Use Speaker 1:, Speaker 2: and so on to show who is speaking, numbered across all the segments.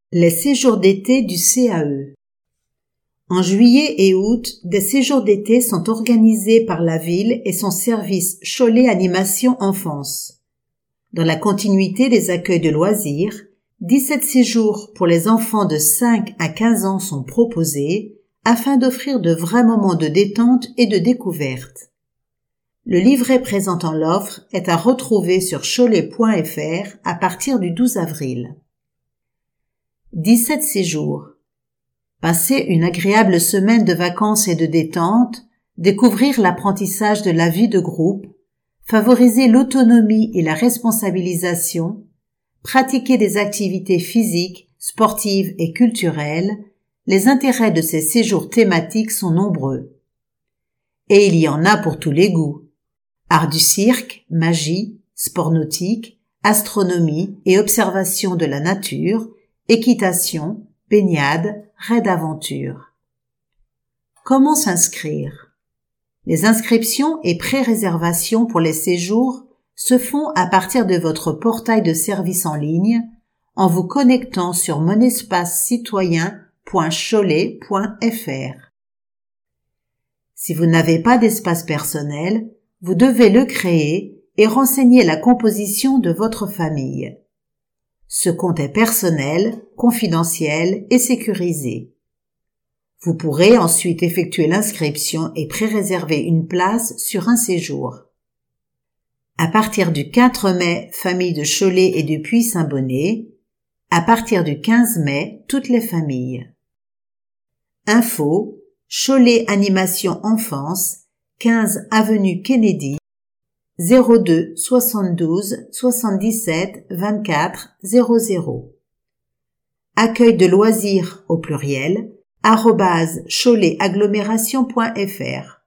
Speaker 1: Les séjours d'été du CAE. En juillet et août, des séjours d'été sont organisés par la ville et son service Cholet Animation Enfance. Dans la continuité des accueils de loisirs, 17 séjours pour les enfants de 5 à 15 ans sont proposés afin d'offrir de vrais moments de détente et de découverte. Le livret présentant l'offre est à retrouver sur cholet.fr à partir du 12 avril. 17 séjours. Passer une agréable semaine de vacances et de détente, découvrir l'apprentissage de la vie de groupe, favoriser l'autonomie et la responsabilisation, pratiquer des activités physiques, sportives et culturelles, les intérêts de ces séjours thématiques sont nombreux. Et il y en a pour tous les goûts. Art du cirque, magie, sport nautique, astronomie et observation de la nature, équitation, baignade, raid d'aventure. Comment s'inscrire? Les inscriptions et pré-réservations pour les séjours se font à partir de votre portail de service en ligne en vous connectant sur monespacecitoyen.cholet.fr. Si vous n'avez pas d'espace personnel, vous devez le créer et renseigner la composition de votre famille. Ce compte est personnel, confidentiel et sécurisé. Vous pourrez ensuite effectuer l'inscription et pré-réserver une place sur un séjour. À partir du 4 mai, famille de Cholet et du Puy-Saint-Bonnet. À partir du 15 mai, toutes les familles. Info, Cholet Animation Enfance, 15 avenue Kennedy, 02 72 77 24 00. Accueil de loisirs au pluriel @choletagglomération.fr.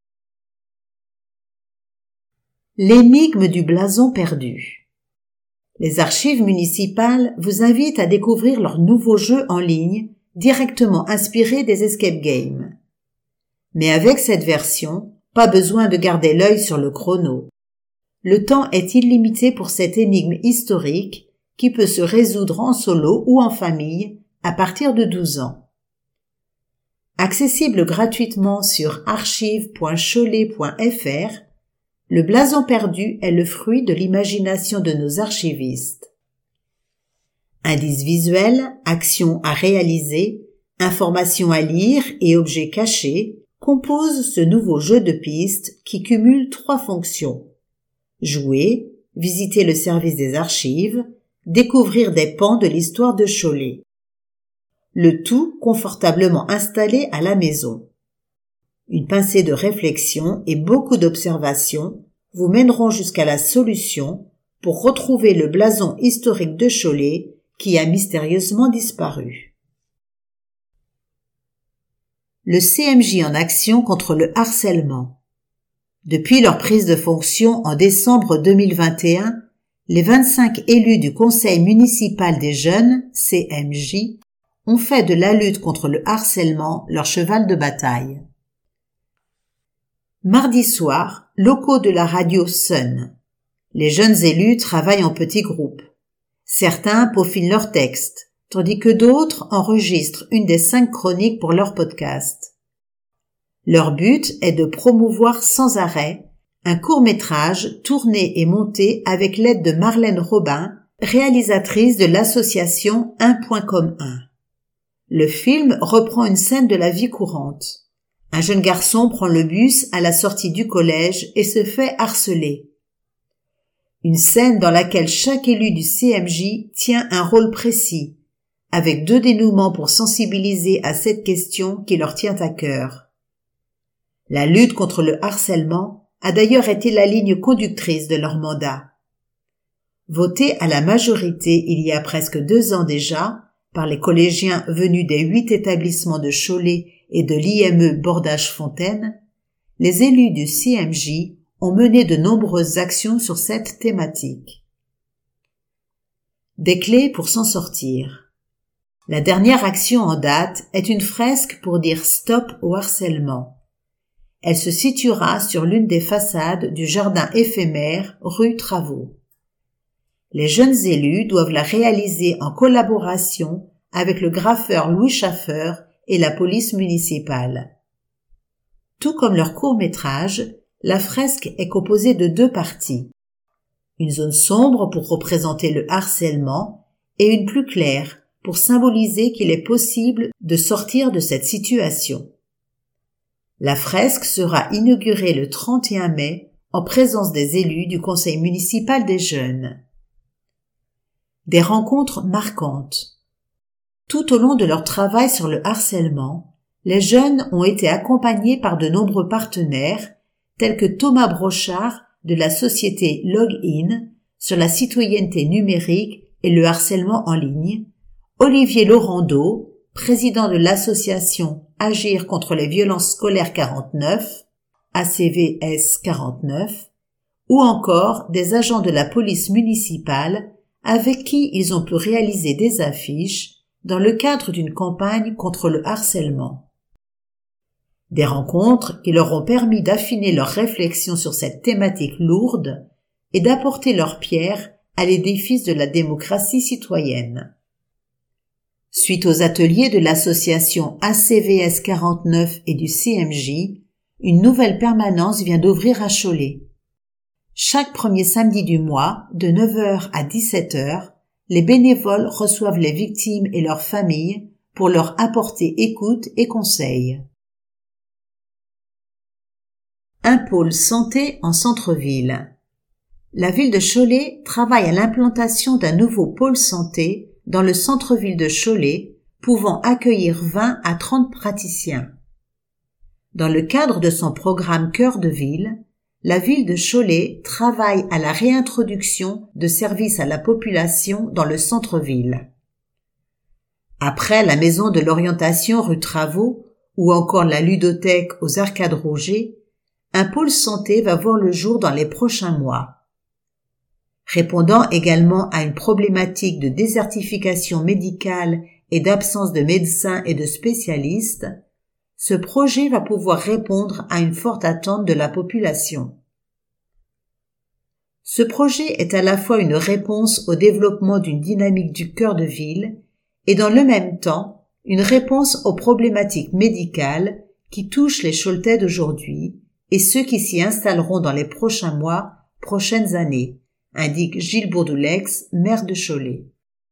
Speaker 1: L'énigme du blason perdu. Les archives municipales vous invitent à découvrir leur nouveau jeu en ligne directement inspiré des escape games. Mais avec cette version, pas besoin de garder l'œil sur le chrono. Le temps est illimité pour cette énigme historique qui peut se résoudre en solo ou en famille à partir de 12 ans. Accessible gratuitement sur archive.cholet.fr, le blason perdu est le fruit de l'imagination de nos archivistes. Indices visuels, actions à réaliser, informations à lire et objets cachés composent ce nouveau jeu de pistes qui cumule 3 fonctions. Jouer, visiter le service des archives, découvrir des pans de l'histoire de Cholet. Le tout confortablement installé à la maison. Une pincée de réflexion et beaucoup d'observations vous mèneront jusqu'à la solution pour retrouver le blason historique de Cholet qui a mystérieusement disparu. Le CMJ en action contre le harcèlement. Depuis leur prise de fonction en décembre 2021, les 25 élus du Conseil municipal des jeunes, CMJ, ont fait de la lutte contre le harcèlement leur cheval de bataille. Mardi soir, locaux de la radio Sun. Les jeunes élus travaillent en petits groupes. Certains peaufinent leurs textes, tandis que d'autres enregistrent une des 5 chroniques pour leur podcast. Leur but est de promouvoir sans arrêt un court-métrage tourné et monté avec l'aide de Marlène Robin, réalisatrice de l'association 1.1. Le film reprend une scène de la vie courante. Un jeune garçon prend le bus à la sortie du collège et se fait harceler. Une scène dans laquelle chaque élu du CMJ tient un rôle précis, avec 2 dénouements pour sensibiliser à cette question qui leur tient à cœur. La lutte contre le harcèlement a d'ailleurs été la ligne conductrice de leur mandat. Voté à la majorité il y a presque 2 ans déjà, par les collégiens venus des 8 établissements de Cholet et de l'IME Bordage-Fontaine, les élus du CMJ ont mené de nombreuses actions sur cette thématique. Des clés pour s'en sortir. La dernière action en date est une fresque pour dire stop au harcèlement. Elle se situera sur l'une des façades du jardin éphémère rue Travaux. Les jeunes élus doivent la réaliser en collaboration avec le graffeur Louis Schaffer et la police municipale. Tout comme leur court-métrage, la fresque est composée de 2 parties. Une zone sombre pour représenter le harcèlement et une plus claire pour symboliser qu'il est possible de sortir de cette situation. La fresque sera inaugurée le 31 mai en présence des élus du conseil municipal des jeunes. Des rencontres marquantes. Tout au long de leur travail sur le harcèlement, les jeunes ont été accompagnés par de nombreux partenaires tels que Thomas Brochard de la société Login sur la citoyenneté numérique et le harcèlement en ligne, Olivier Laurando, président de l'association Agir contre les violences scolaires 49, ACVS 49, ou encore des agents de la police municipale avec qui ils ont pu réaliser des affiches dans le cadre d'une campagne contre le harcèlement. Des rencontres qui leur ont permis d'affiner leurs réflexions sur cette thématique lourde et d'apporter leur pierre à l'édifice de la démocratie citoyenne. Suite aux ateliers de l'association ACVS 49 et du CMJ, une nouvelle permanence vient d'ouvrir à Cholet. Chaque premier samedi du mois, de 9h à 17h, les bénévoles reçoivent les victimes et leurs familles pour leur apporter écoute et conseils. Un pôle santé en centre-ville. La ville de Cholet travaille à l'implantation d'un nouveau pôle santé dans le centre-ville de Cholet, pouvant accueillir 20 à 30 praticiens. Dans le cadre de son programme Cœur de ville, la ville de Cholet travaille à la réintroduction de services à la population dans le centre-ville. Après la maison de l'orientation rue Travaux ou encore la ludothèque aux Arcades Rouget, un pôle santé va voir le jour dans les prochains mois. Répondant également à une problématique de désertification médicale et d'absence de médecins et de spécialistes, ce projet va pouvoir répondre à une forte attente de la population. Ce projet est à la fois une réponse au développement d'une dynamique du cœur de ville et dans le même temps une réponse aux problématiques médicales qui touchent les Choletais d'aujourd'hui et ceux qui s'y installeront dans les prochains mois, prochaines années, indique Gilles Bourdoulex, maire de Cholet.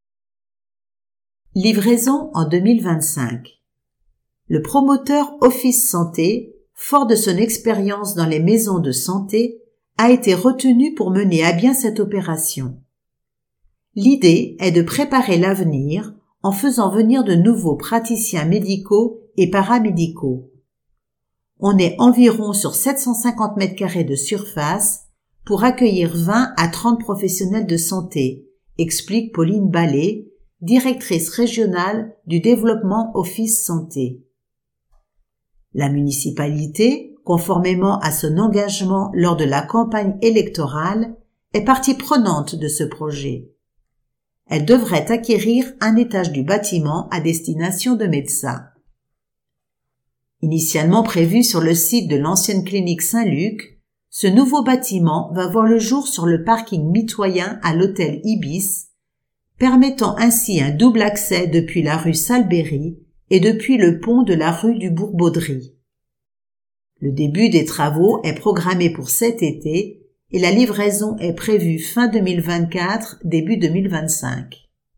Speaker 1: Livraison en 2025. Le promoteur Office Santé, fort de son expérience dans les maisons de santé, a été retenu pour mener à bien cette opération. L'idée est de préparer l'avenir en faisant venir de nouveaux praticiens médicaux et paramédicaux. On est environ sur 750 m² de surface pour accueillir 20 à 30 professionnels de santé, explique Pauline Ballet, directrice régionale du développement Office Santé. La municipalité, conformément à son engagement lors de la campagne électorale, est partie prenante de ce projet. Elle devrait acquérir un étage du bâtiment à destination de médecins. Initialement prévu sur le site de l'ancienne clinique Saint-Luc, ce nouveau bâtiment va voir le jour sur le parking mitoyen à l'hôtel Ibis, permettant ainsi un double accès depuis la rue Salberry et depuis le pont de la rue du Bourg-Baudry. Le début des travaux est programmé pour cet été et la livraison est prévue fin 2024, début 2025.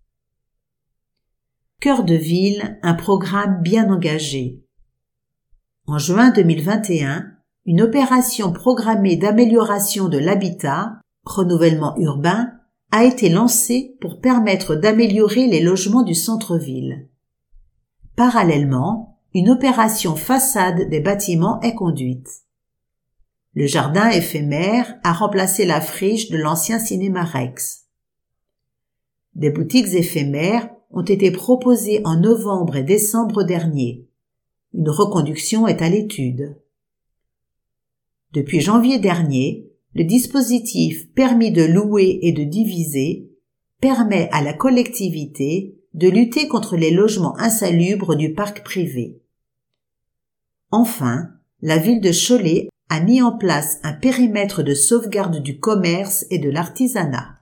Speaker 1: Cœur de ville, un programme bien engagé. En juin 2021, une opération programmée d'amélioration de l'habitat, renouvellement urbain, a été lancée pour permettre d'améliorer les logements du centre-ville. Parallèlement, une opération façade des bâtiments est conduite. Le jardin éphémère a remplacé la friche de l'ancien cinéma Rex. Des boutiques éphémères ont été proposées en novembre et décembre dernier. Une reconduction est à l'étude. Depuis janvier dernier, le dispositif permis de louer et de diviser permet à la collectivité de lutter contre les logements insalubres du parc privé. Enfin, la ville de Cholet a mis en place un périmètre de sauvegarde du commerce et de l'artisanat.